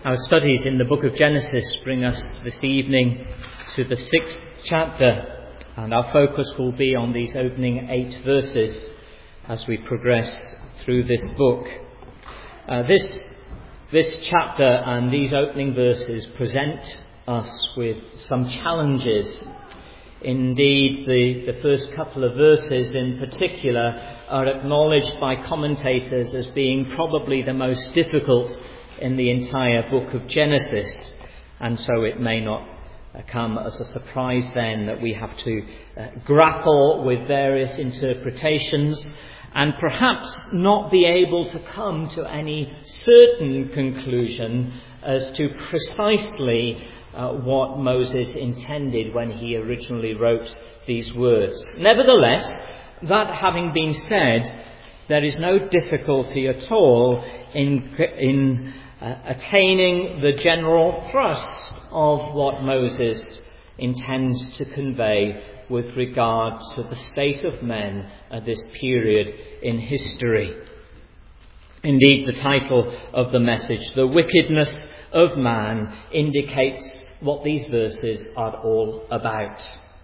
Our studies in the book of Genesis bring us this evening to the 6th chapter, and our focus will be on these opening 8 verses as we progress through this book. This chapter and these opening verses present us with some challenges. Indeed, the first couple of verses in particular are acknowledged by commentators as being probably the most difficult in the entire book of Genesis, and so it may not come as a surprise then that we have to grapple with various interpretations and perhaps not be able to come to any certain conclusion as to precisely what Moses intended when he originally wrote these words. Nevertheless, that having been said, there is no difficulty at all in attaining the general thrust of what Moses intends to convey with regard to the state of men at this period in history. Indeed, the title of the message, "The Wickedness of Man," indicates what these verses are all about.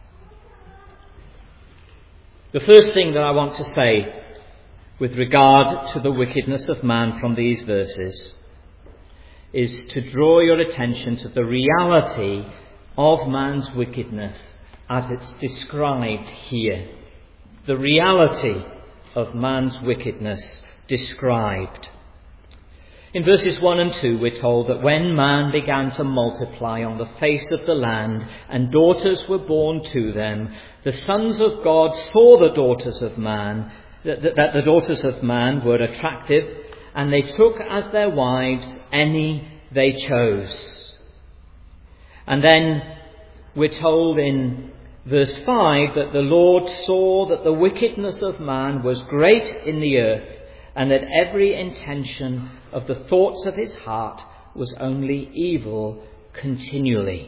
The first thing that I want to say with regard to the wickedness of man from these verses is to draw your attention to the reality of man's wickedness as it's described here. The reality of man's wickedness described. In verses 1 and 2 we're told that when man began to multiply on the face of the land and daughters were born to them, the sons of God saw the daughters of man, that the daughters of man were attractive, and they took as their wives any they chose. And then we're told in verse 5 that the Lord saw that the wickedness of man was great in the earth, and that every intention of the thoughts of his heart was only evil continually.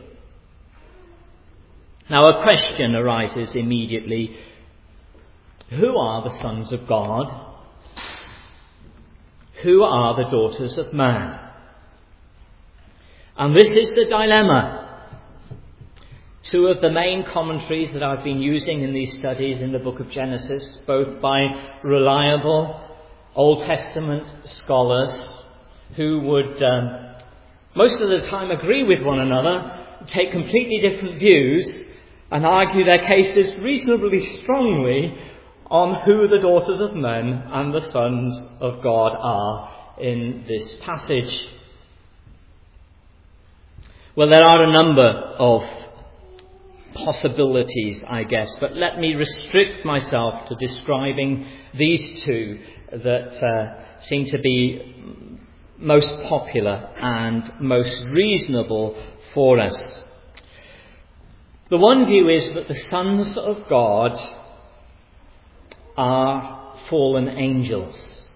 Now a question arises immediately. Who are the sons of God? Who are the daughters of man? And this is the dilemma. Two of the main commentaries that I've been using in these studies in the book of Genesis, both by reliable Old Testament scholars who would most of the time agree with one another, take completely different views and argue their cases reasonably strongly on who the daughters of men and the sons of God are in this passage. Well, there are a number of possibilities, I guess, but let me restrict myself to describing these two that seem to be most popular and most reasonable for us. The one view is that the sons of God are fallen angels.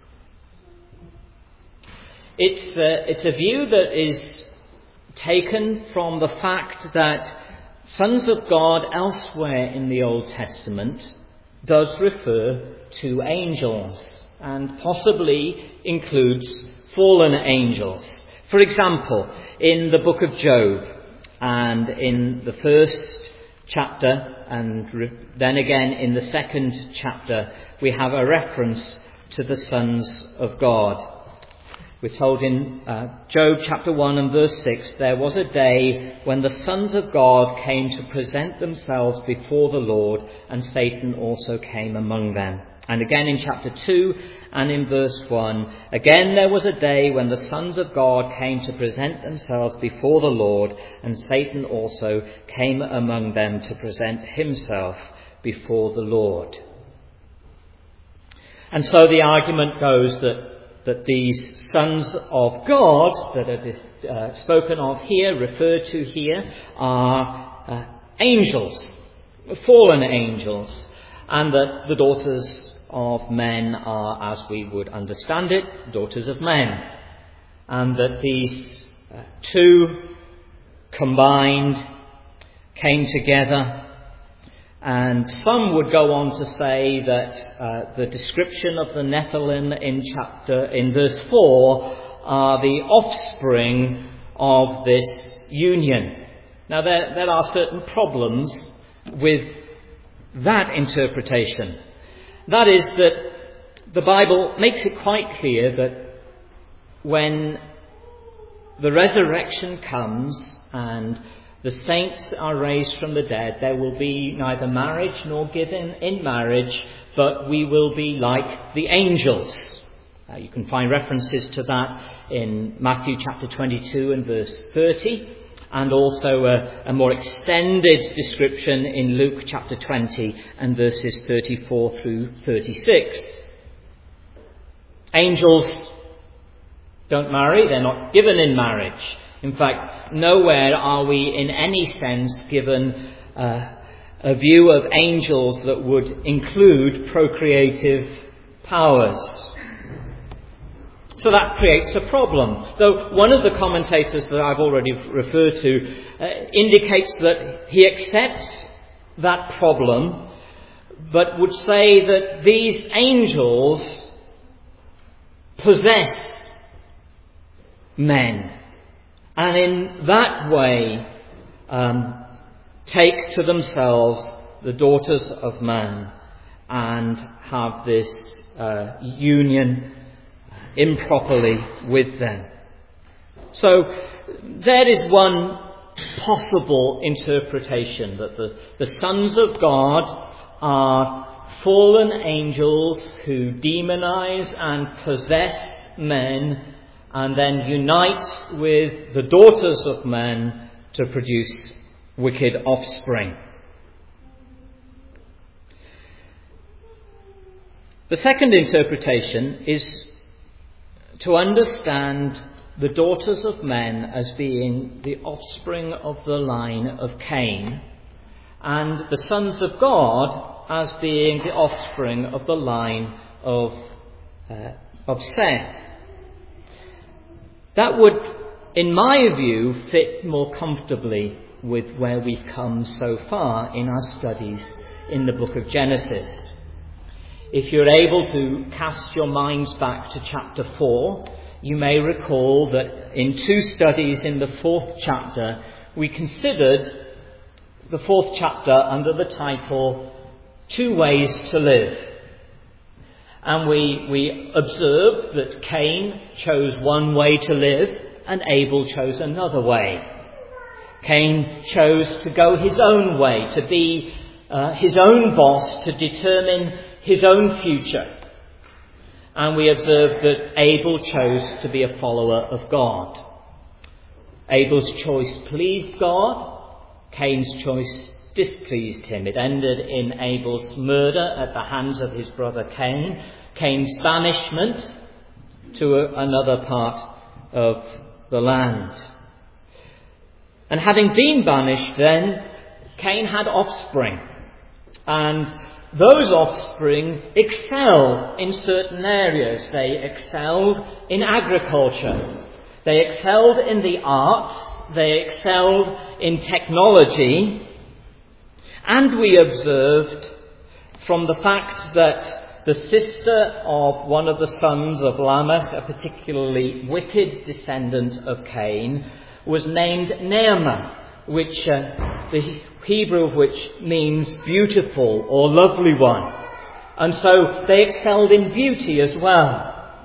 It's a view that is taken from the fact that sons of God elsewhere in the Old Testament does refer to angels and possibly includes fallen angels. For example, in the book of Job and in the first chapter and then again in the second chapter, we have a reference to the sons of God. We're told in Job chapter 1 and verse 6, there was a day when the sons of God came to present themselves before the Lord, and Satan also came among them. And again in chapter 2 and in verse 1, again there was a day when the sons of God came to present themselves before the Lord, and Satan also came among them to present himself before the Lord. And so the argument goes that these sons of God that are spoken of here, referred to here, are angels, fallen angels, and that the daughters of men are, as we would understand it, daughters of men, and that these two combined came together. And some would go on to say that the description of the Nephilim in verse 4 are the offspring of this union. Now there are certain problems with that interpretation. That is that the Bible makes it quite clear that when the resurrection comes and the saints are raised from the dead, there will be neither marriage nor giving in marriage, but we will be like the angels. You can find references to that in Matthew chapter 22 and verse 30, and also a more extended description in Luke chapter 20 and verses 34 through 36. Angels don't marry, they're not given in marriage. In fact, nowhere are we in any sense given a view of angels that would include procreative powers. So that creates a problem. Though one of the commentators that I've already referred to indicates that he accepts that problem, but would say that these angels possess men, and in that way take to themselves the daughters of man and have this union improperly with them. So there is one possible interpretation, that the sons of God are fallen angels who demonize and possess men and then unite with the daughters of men to produce wicked offspring. The second interpretation is to understand the daughters of men as being the offspring of the line of Cain, and the sons of God as being the offspring of the line of Seth. That would, in my view, fit more comfortably with where we've come so far in our studies in the book of Genesis. If you're able to cast your minds back to chapter 4, you may recall that in 2 studies in the 4th chapter, we considered the 4th chapter under the title, 2 Ways to Live. And we observed that Cain chose one way to live and Abel chose another way. Cain chose to go his own way, to be his own boss, to determine his own future. And we observed that Abel chose to be a follower of God. Abel's choice pleased God. Cain's choice displeased him. It ended in Abel's murder at the hands of his brother Cain, Cain's banishment to another part of the land. And having been banished then, Cain had offspring. And those offspring excel in certain areas. They excelled in agriculture. They excelled in the arts. They excelled in technology. And we observed from the fact that the sister of one of the sons of Lamech, a particularly wicked descendant of Cain, was named Naamah, which the Hebrew of which means beautiful or lovely one. And so they excelled in beauty as well.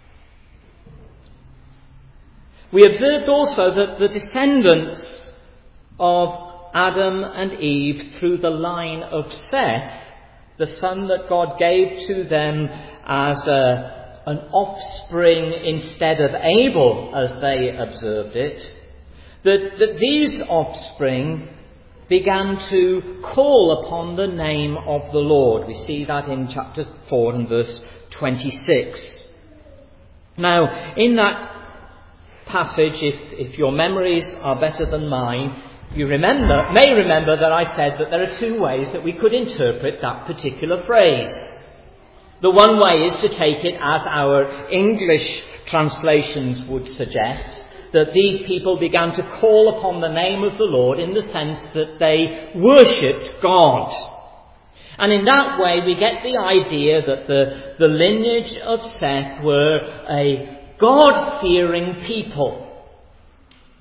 We observed also that the descendants of Adam and Eve through the line of Seth, the son that God gave to them as an offspring instead of Abel, as they observed it, that these offspring began to call upon the name of the Lord. We see that in chapter 4 and verse 26. Now, in that passage, if your memories are better than mine, you may remember that I said that there are 2 ways that we could interpret that particular phrase. The one way is to take it as our English translations would suggest, that these people began to call upon the name of the Lord in the sense that they worshipped God. And in that way we get the idea that the lineage of Seth were a God-fearing people.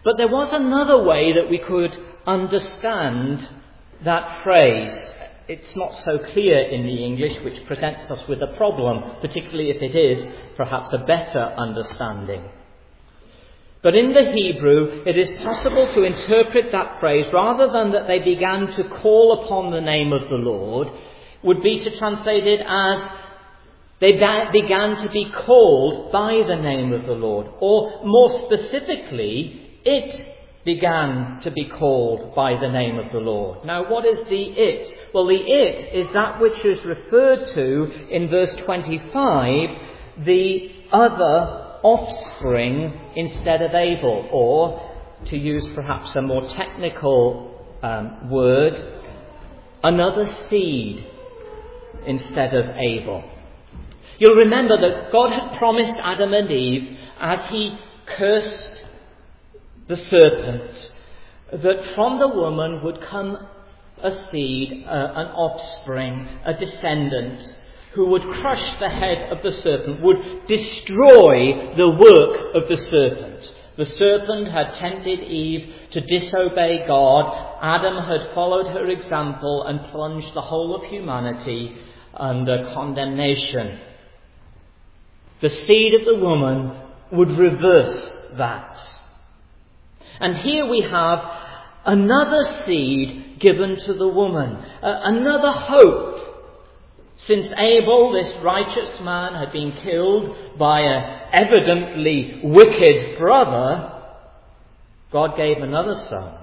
But there was another way that we could understand that phrase. It's not so clear in the English, which presents us with a problem, particularly if it is perhaps a better understanding. But in the Hebrew, it is possible to interpret that phrase, rather than that they began to call upon the name of the Lord, would be to translate it as they began to be called by the name of the Lord. Or more specifically, it began to be called by the name of the Lord. Now, what is the it? Well, the it is that which is referred to in verse 25, the other offspring instead of Abel, or, to use perhaps a more technical word, another seed instead of Abel. You'll remember that God had promised Adam and Eve, as he cursed the serpent, that from the woman would come a seed, an offspring, a descendant, who would crush the head of the serpent, would destroy the work of the serpent. The serpent had tempted Eve to disobey God. Adam had followed her example and plunged the whole of humanity under condemnation. The seed of the woman would reverse that. And here we have another seed given to the woman, another hope. Since Abel, this righteous man, had been killed by an evidently wicked brother, God gave another son,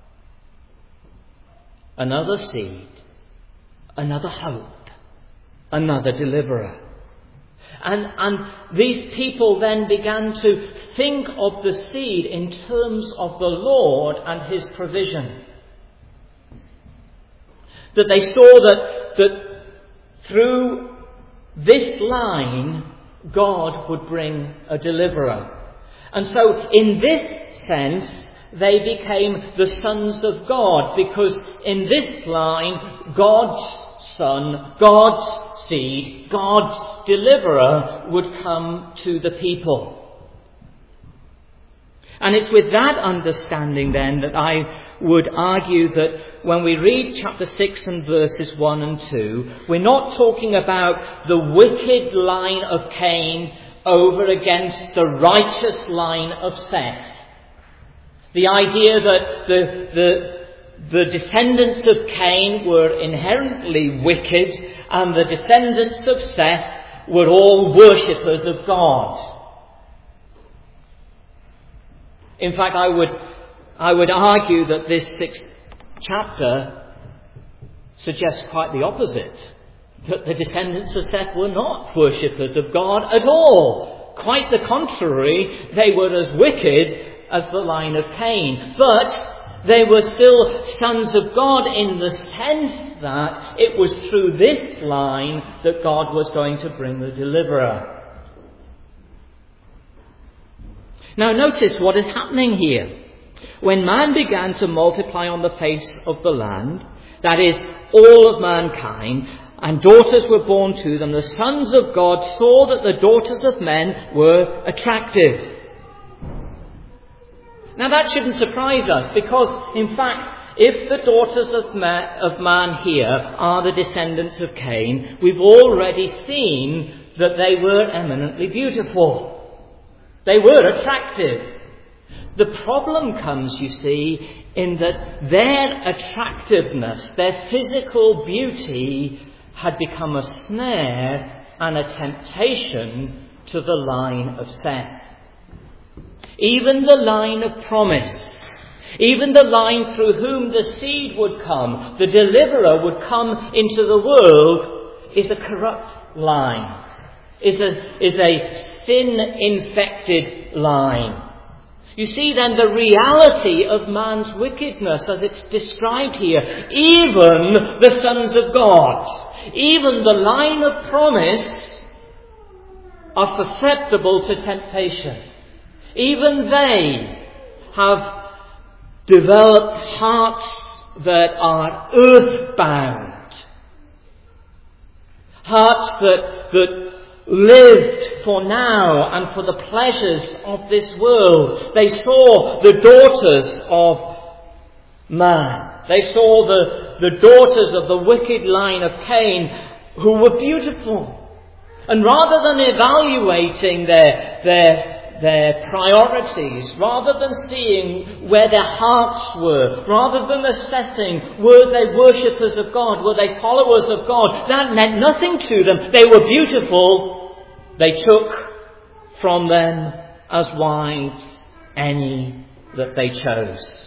another seed, another hope, another deliverer. And these people then began to think of the seed in terms of the Lord and his provision. That they saw that through this line, God would bring a deliverer. And so, in this sense, they became the sons of God, because in this line, God's son, God's seed, God's deliverer would come to the people. And it's with that understanding then that I would argue that when we read chapter 6 and verses 1 and 2, we're not talking about the wicked line of Cain over against the righteous line of Seth. The idea that the descendants of Cain were inherently wicked and the descendants of Seth were all worshippers of God. In fact, I would argue that this 6th chapter suggests quite the opposite. That the descendants of Seth were not worshippers of God at all. Quite the contrary, they were as wicked as the line of Cain. But they were still sons of God in the sense that it was through this line that God was going to bring the deliverer. Now notice what is happening here. When man began to multiply on the face of the land, that is, all of mankind, and daughters were born to them, the sons of God saw that the daughters of men were attractive. Now that shouldn't surprise us, because in fact, if the daughters of man here are the descendants of Cain, we've already seen that they were eminently beautiful. They were attractive. The problem comes, you see, in that their attractiveness, their physical beauty, had become a snare and a temptation to the line of Seth. Even the line of promise, even the line through whom the seed would come, the deliverer would come into the world, is a corrupt line, is a sin-infected line. You see then the reality of man's wickedness as it's described here. Even the sons of God, even the line of promise, are susceptible to temptation. Even they have developed hearts that are earthbound. Hearts that lived for now and for the pleasures of this world. They saw the daughters of man. They saw the daughters of the wicked line of Cain, who were beautiful. And rather than evaluating their priorities, rather than seeing where their hearts were, rather than assessing were they worshippers of God, were they followers of God, that meant nothing to them. They were beautiful. They took from them as wives any that they chose.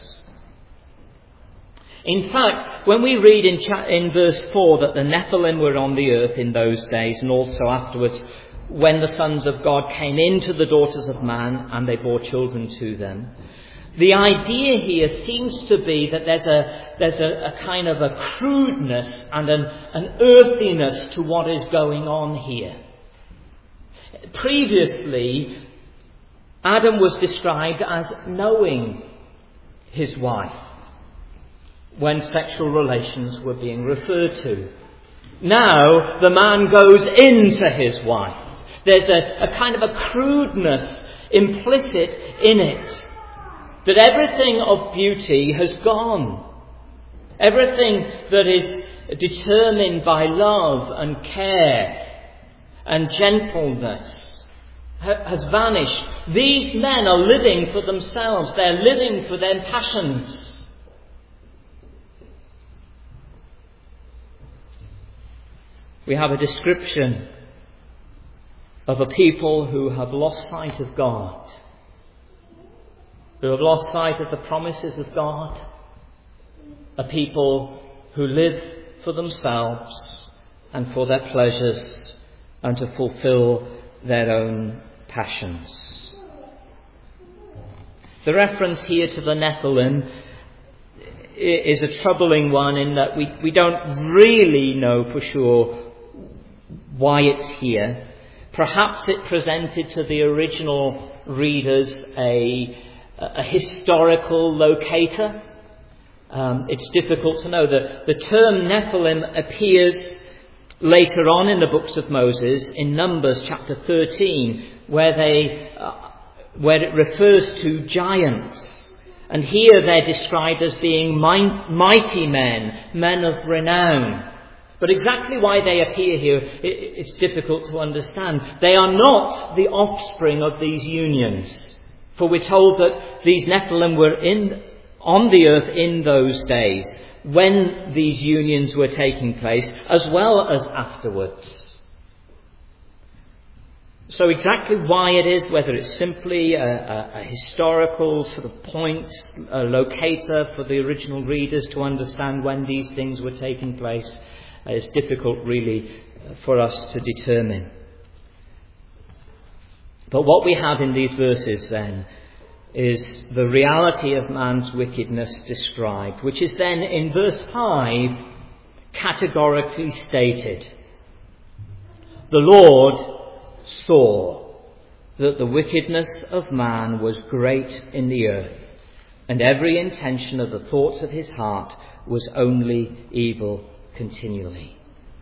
In fact, when we read in verse 4 that the Nephilim were on the earth in those days, and also afterwards when the sons of God came into the daughters of man and they bore children to them, the idea here seems to be that there's a kind of a crudeness and an earthiness to what is going on here. Previously, Adam was described as knowing his wife when sexual relations were being referred to. Now, the man goes into his wife. There's a kind of a crudeness implicit in it. That everything of beauty has gone. Everything that is determined by love and care and gentleness has vanished. These men are living for themselves. They're living for their passions. We have a description of a people who have lost sight of God, who have lost sight of the promises of God, a people who live for themselves and for their pleasures and to fulfill their own passions. The reference here to the Nephilim is a troubling one in that we don't really know for sure why it's here. Perhaps it presented to the original readers a historical locator. It's difficult to know. The term Nephilim appears later on in the books of Moses in Numbers chapter 13, where it refers to giants. And here they're described as being mighty men of renown. But exactly why they appear here, it's difficult to understand. They are not the offspring of these unions. For we're told that these Nephilim were on the earth in those days, when these unions were taking place, as well as afterwards. So exactly why it is, whether it's simply a historical sort of point, a locator for the original readers to understand when these things were taking place, is difficult really for us to determine. But what we have in these verses then is the reality of man's wickedness described, which is then in verse 5 categorically stated. The Lord saw that the wickedness of man was great in the earth, and every intention of the thoughts of his heart was only evil continually.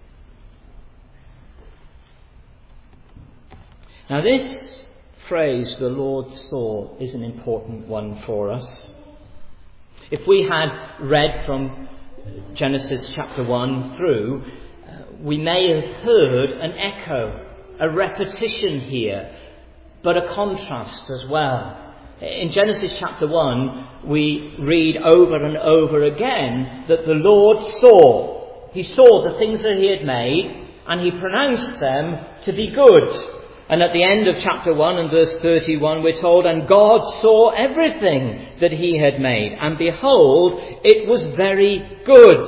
Now this phrase, the Lord saw, is an important one for us. If we had read from Genesis chapter 1 through, we may have heard an echo, a repetition here, but a contrast as well. In Genesis chapter 1, we read over and over again that the Lord saw. He saw the things that he had made, and he pronounced them to be good. And at the end of chapter 1 and verse 31, we're told, and God saw everything that he had made, and behold, it was very good.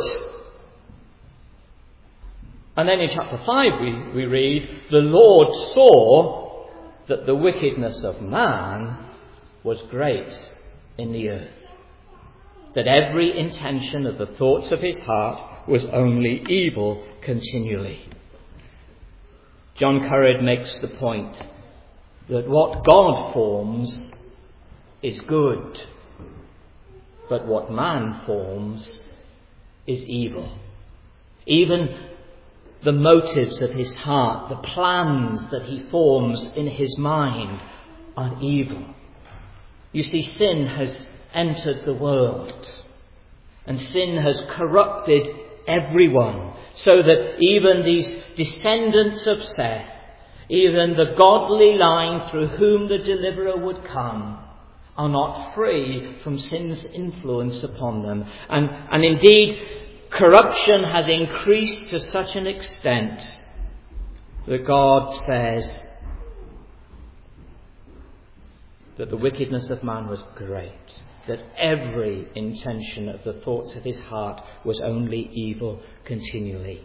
And then in chapter 5 we read, the Lord saw that the wickedness of man was great in the earth, that every intention of the thoughts of his heart was only evil continually. John Currid makes the point that what God forms is good, but what man forms is evil. Even the motives of his heart, the plans that he forms in his mind are evil. You see, sin has entered the world, and sin has corrupted everyone, so that even these descendants of Seth, even the godly line through whom the deliverer would come, are not free from sin's influence upon them. And indeed, corruption has increased to such an extent that God says that the wickedness of man was great, that every intention of the thoughts of his heart was only evil continually.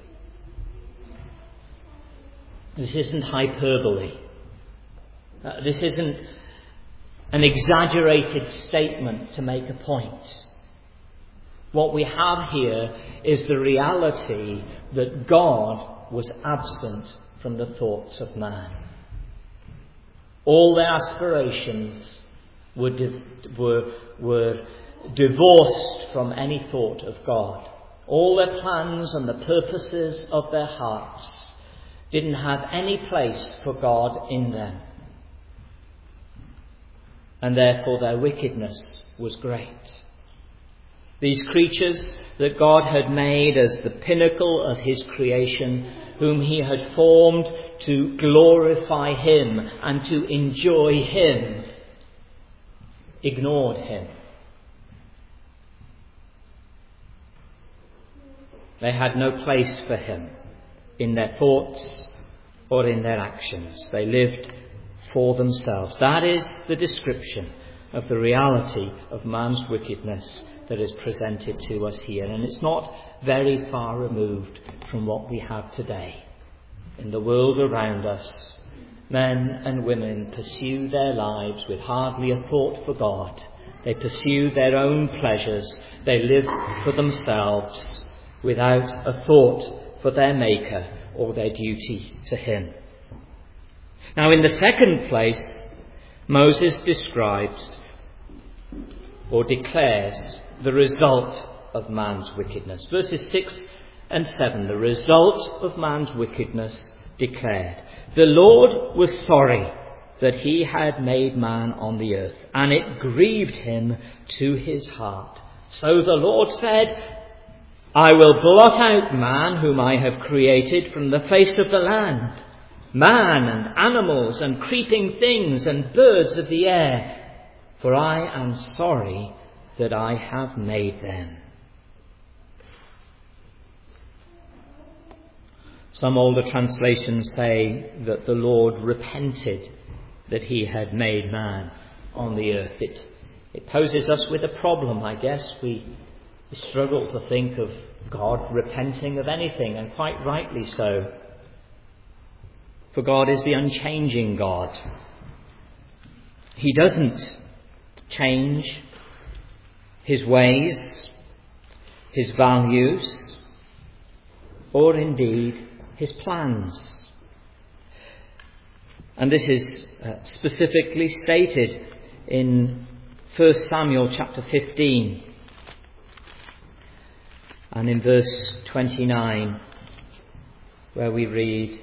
This isn't hyperbole. This isn't an exaggerated statement to make a point. What we have here is the reality that God was absent from the thoughts of man. All their aspirations were divorced from any thought of God. All their plans and the purposes of their hearts didn't have any place for God in them. And therefore their wickedness was great. These creatures that God had made as the pinnacle of his creation, whom he had formed to glorify him and to enjoy him, ignored him. They had no place for him in their thoughts or in their actions. They lived for themselves. That is the description of the reality of man's wickedness that is presented to us here. And it's not very far removed from what we have today. In the world around us, men and women pursue their lives with hardly a thought for God. They pursue their own pleasures. They live for themselves without a thought for their Maker or their duty to him. Now, in the second place, Moses describes or declares the result of man's wickedness. Verses 6 and 7, the result of man's wickedness declared. The Lord was sorry that he had made man on the earth, and it grieved him to his heart. So the Lord said, I will blot out man whom I have created from the face of the land, man and animals and creeping things and birds of the air, for I am sorry that I have made them. Some older translations say that the Lord repented that he had made man on the earth. It poses us with a problem, I guess. We struggle to think of God repenting of anything, and quite rightly so. For God is the unchanging God. He doesn't change his ways, his values, or indeed his plans. And this is specifically stated in 1 Samuel chapter 15 and in verse 29, where we read,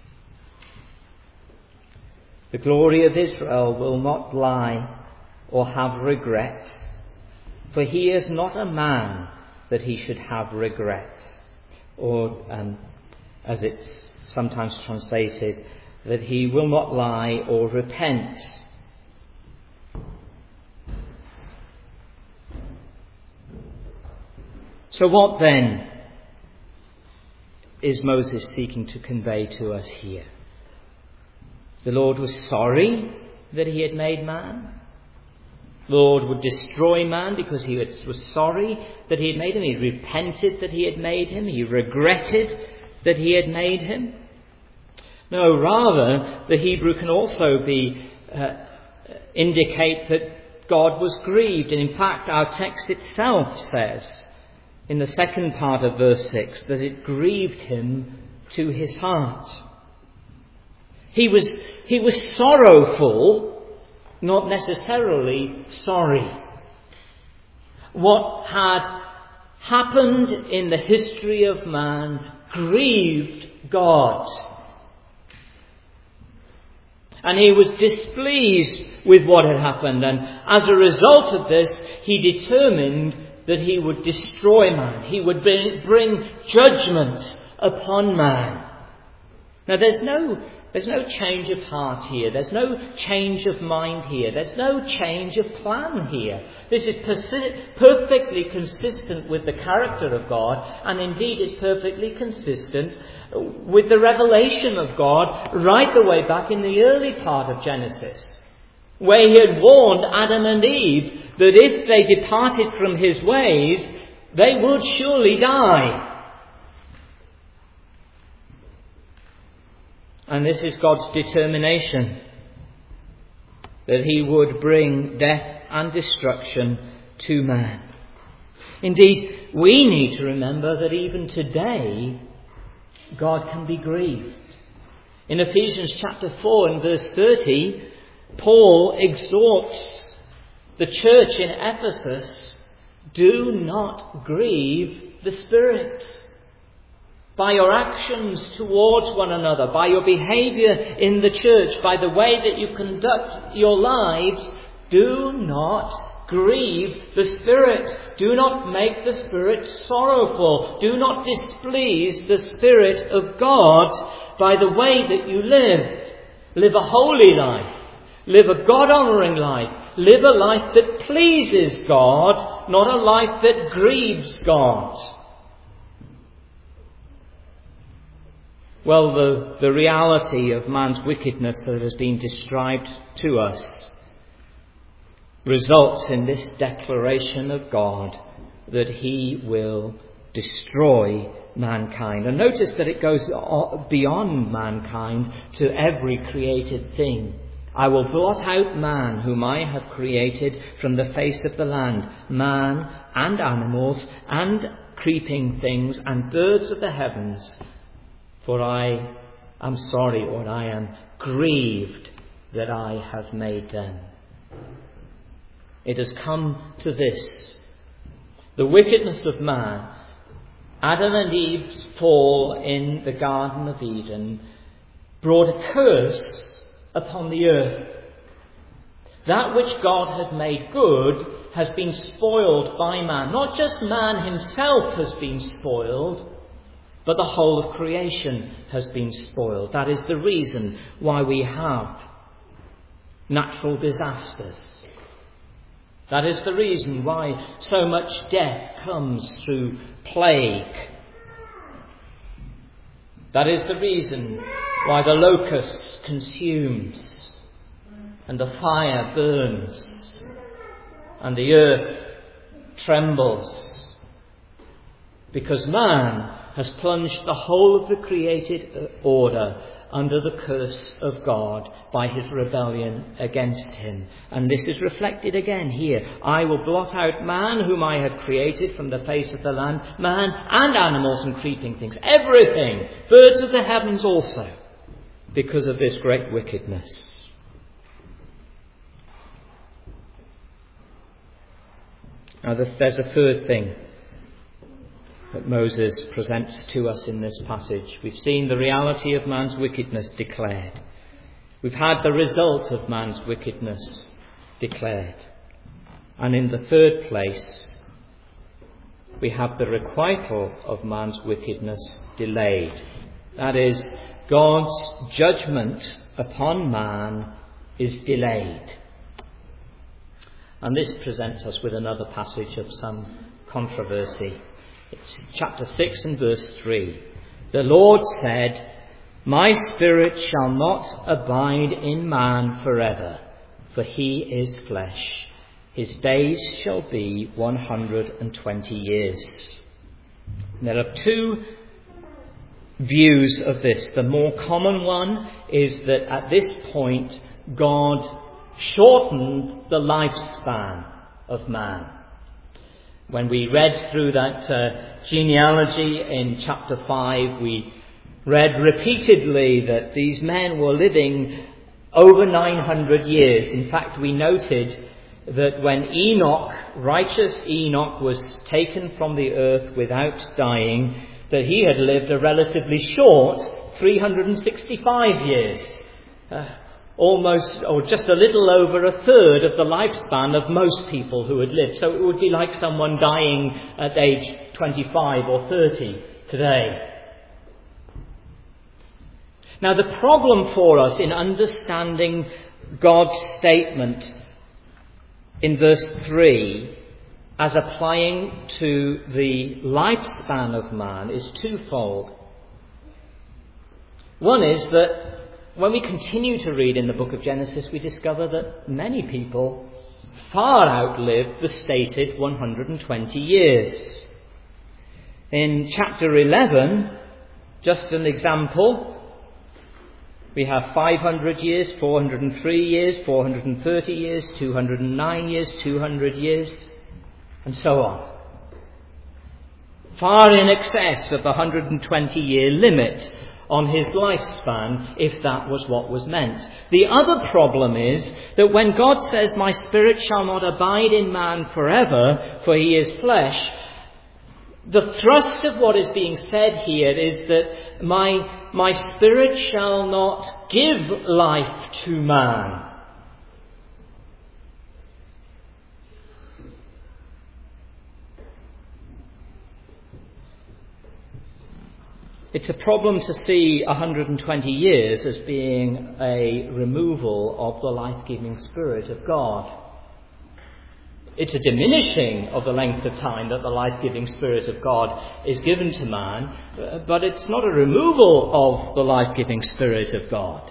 the glory of Israel will not lie or have regret, for he is not a man that he should have regret. Or, as it's sometimes translated, that he will not lie or repent. So what then is Moses seeking to convey to us here? The Lord was sorry that he had made man. The Lord would destroy man because he was sorry that he had made him. He repented that he had made him. He regretted that he had made him. No, rather, the Hebrew can also indicate that God was grieved. And in fact, our text itself says, in the second part of verse 6, that it grieved him to his heart. He was sorrowful, not necessarily sorry. What had happened in the history of man grieved God. And he was displeased with what had happened, and as a result of this, he determined that he would destroy man. He would bring judgment upon man. Now there's no change of heart here. There's no change of mind here. There's no change of plan here. This is perfectly consistent with the character of God, and indeed is perfectly consistent with the revelation of God right the way back in the early part of Genesis, where he had warned Adam and Eve that if they departed from his ways, they would surely die. And this is God's determination, that he would bring death and destruction to man. Indeed, we need to remember that even today, God can be grieved. In Ephesians chapter 4 and verse 30, Paul exhorts the church in Ephesus, do not grieve the Spirit. By your actions towards one another, by your behaviour in the church, by the way that you conduct your lives, do not grieve the Spirit. Do not make the Spirit sorrowful. Do not displease the Spirit of God by the way that you live. Live a holy life. Live a God-honouring life. Live a life that pleases God, not a life that grieves God. Well, the reality of man's wickedness that has been described to us results in this declaration of God that he will destroy mankind. And notice that it goes beyond mankind to every created thing. I will blot out man whom I have created from the face of the land, man and animals and creeping things and birds of the heavens. For I am sorry, or I am grieved that I have made them. It has come to this. The wickedness of man, Adam and Eve's fall in the Garden of Eden, brought a curse upon the earth. That which God had made good has been spoiled by man. Not just man himself has been spoiled, but the whole of creation has been spoiled. That is the reason why we have natural disasters. That is the reason why so much death comes through plague. That is the reason why the locust consumes and the fire burns and the earth trembles. Because man has plunged the whole of the created order under the curse of God by his rebellion against him. And this is reflected again here. I will blot out man whom I have created from the face of the land, man and animals and creeping things, everything, birds of the heavens also, because of this great wickedness. Now there's a third thing that Moses presents to us in this passage. We've seen the reality of man's wickedness declared. We've had the result of man's wickedness declared. And in the third place, we have the requital of man's wickedness delayed. That is, God's judgment upon man is delayed. And this presents us with another passage of some controversy. It's chapter 6 and verse 3. The Lord said, my spirit shall not abide in man forever, for he is flesh. His days shall be 120 years. And there are two views of this. The more common one is that at this point God shortened the lifespan of man. When we read through that genealogy in chapter 5, we read repeatedly that these men were living over 900 years. In fact, we noted that when Enoch, righteous Enoch, was taken from the earth without dying, that he had lived a relatively short 365 years. Almost, or just a little over a third of the lifespan of most people who had lived. So it would be like someone dying at age 25 or 30 today. Now, the problem for us in understanding God's statement in verse 3 as applying to the lifespan of man is twofold. One is that when we continue to read in the book of Genesis, we discover that many people far outlive the stated 120 years. In chapter 11, just an example, we have 500 years, 403 years, 430 years, 209 years, 200 years, and so on. Far in excess of the 120-year limit on his lifespan, if that was what was meant. The other problem is that when God says, "My spirit shall not abide in man forever, for he is flesh," the thrust of what is being said here is that my spirit shall not give life to man. It's a problem to see 120 years as being a removal of the life-giving Spirit of God. It's a diminishing of the length of time that the life-giving Spirit of God is given to man, but it's not a removal of the life-giving Spirit of God.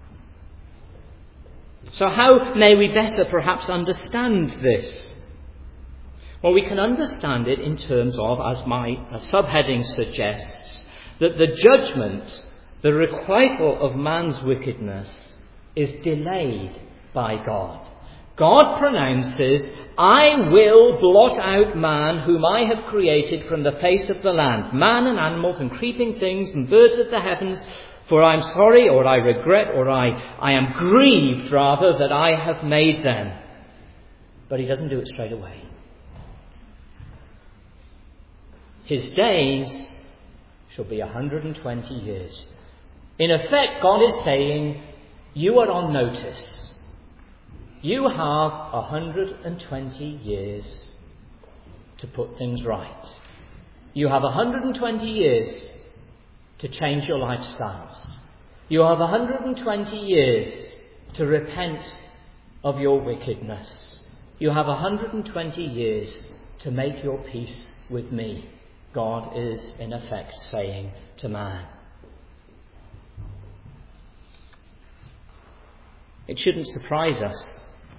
So how may we better perhaps understand this? Well, we can understand it in terms of, as my subheading suggests, that the judgment, the requital of man's wickedness, is delayed by God. God pronounces, "I will blot out man whom I have created from the face of the land, man and animals and creeping things and birds of the heavens, for I am sorry," or "I regret," or I am grieved rather that I have made them. But he doesn't do it straight away. His days shall be 120 years. In effect, God is saying, you are on notice. You have 120 years to put things right. You have 120 years to change your lifestyles. You have 120 years to repent of your wickedness. You have 120 years to make your peace with me. God is, in effect, saying to man. It shouldn't surprise us.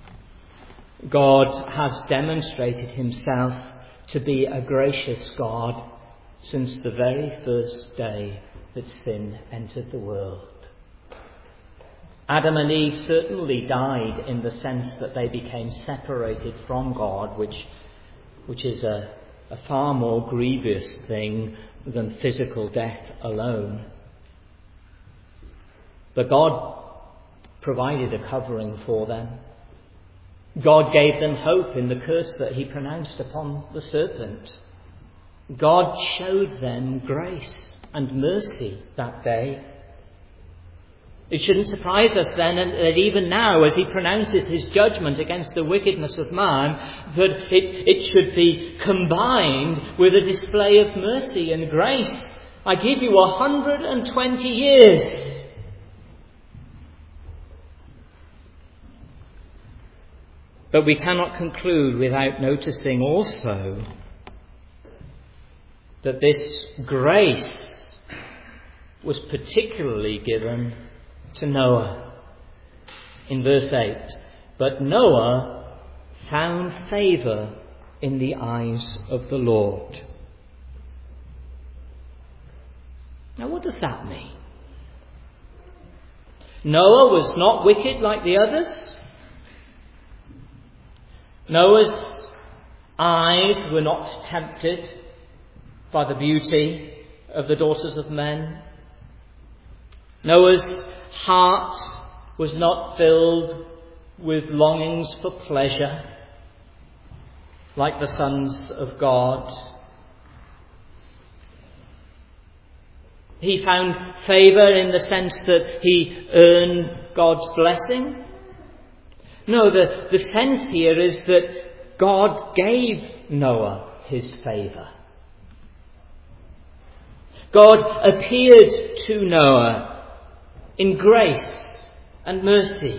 God has demonstrated himself to be a gracious God since the very first day that sin entered the world. Adam and Eve certainly died in the sense that they became separated from God, which is a far more grievous thing than physical death alone. But God provided a covering for them. God gave them hope in the curse that he pronounced upon the serpent. God showed them grace and mercy that day. It shouldn't surprise us then that even now, as he pronounces his judgment against the wickedness of man, that it should be combined with a display of mercy and grace. I give you 120 years. But we cannot conclude without noticing also that this grace was particularly given to Noah. In verse 8, but Noah found favour in the eyes of the Lord. Now what does that mean? Noah was not wicked like the others. Noah's eyes were not tempted by the beauty of the daughters of men. Noah's heart was not filled with longings for pleasure like the sons of God. He found favour in the sense that he earned God's blessing. No, the sense here is that God gave Noah his favour. God appeared to Noah in grace and mercy.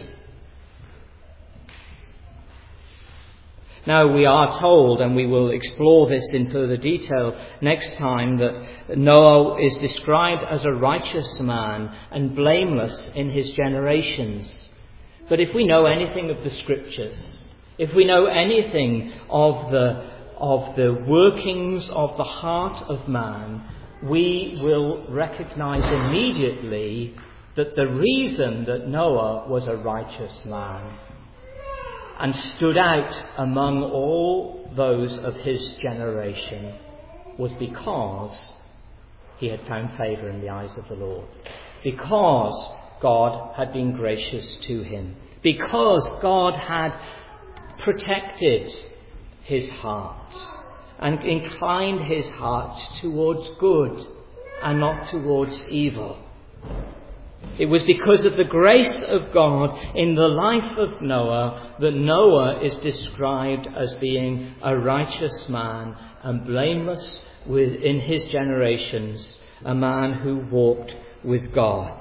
Now we are told, and we will explore this in further detail next time, that Noah is described as a righteous man and blameless in his generations. But if we know anything of the Scriptures, if we know anything of the workings of the heart of man, we will recognize immediately that the reason that Noah was a righteous man and stood out among all those of his generation was because he had found favour in the eyes of the Lord. Because God had been gracious to him. Because God had protected his heart and inclined his heart towards good and not towards evil. It was because of the grace of God in the life of Noah that Noah is described as being a righteous man and blameless in his generations, a man who walked with God.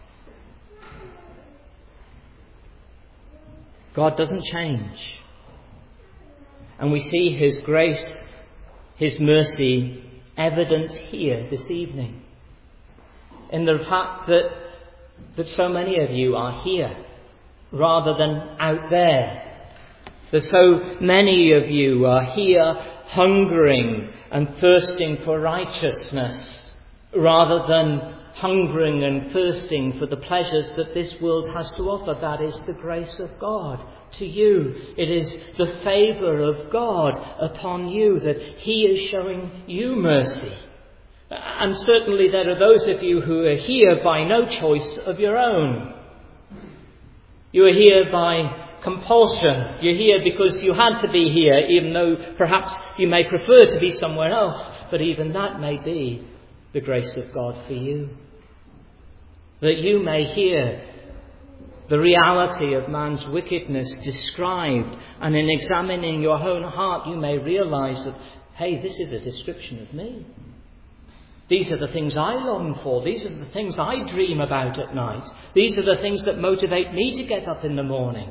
God doesn't change. And we see his grace, his mercy evident here this evening in the fact that so many of you are here rather than out there. That so many of you are here hungering and thirsting for righteousness rather than hungering and thirsting for the pleasures that this world has to offer. That is the grace of God to you. It is the favour of God upon you that he is showing you mercy. And certainly there are those of you who are here by no choice of your own. You are here by compulsion. You're here because you had to be here, even though perhaps you may prefer to be somewhere else. But even that may be the grace of God for you. That you may hear the reality of man's wickedness described, and in examining your own heart you may realise that, hey, this is a description of me. These are the things I long for. These are the things I dream about at night. These are the things that motivate me to get up in the morning.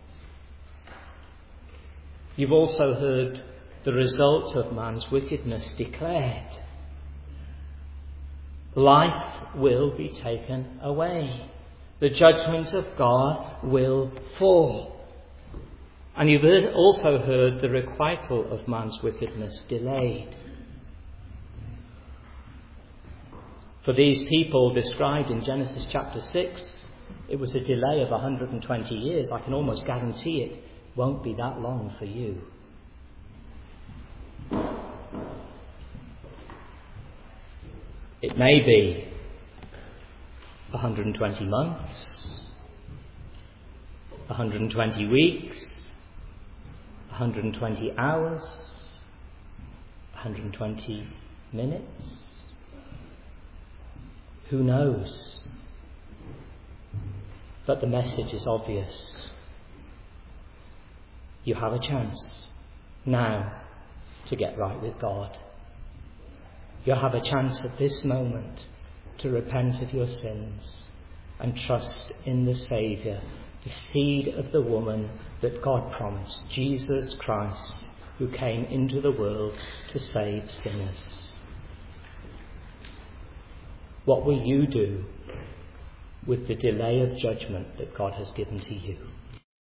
You've also heard the result of man's wickedness declared. Life will be taken away. The judgment of God will fall. And you've also heard the requital of man's wickedness delayed. For these people described in Genesis chapter 6, it was a delay of 120 years. I can almost guarantee it won't be that long for you. It may be 120 months, 120 weeks, 120 hours, 120 minutes. Who knows? But the message is obvious. You have a chance now to get right with God. You have a chance at this moment to repent of your sins and trust in the Saviour, the seed of the woman that God promised, Jesus Christ, who came into the world to save sinners. What will you do with the delay of judgment that God has given to you?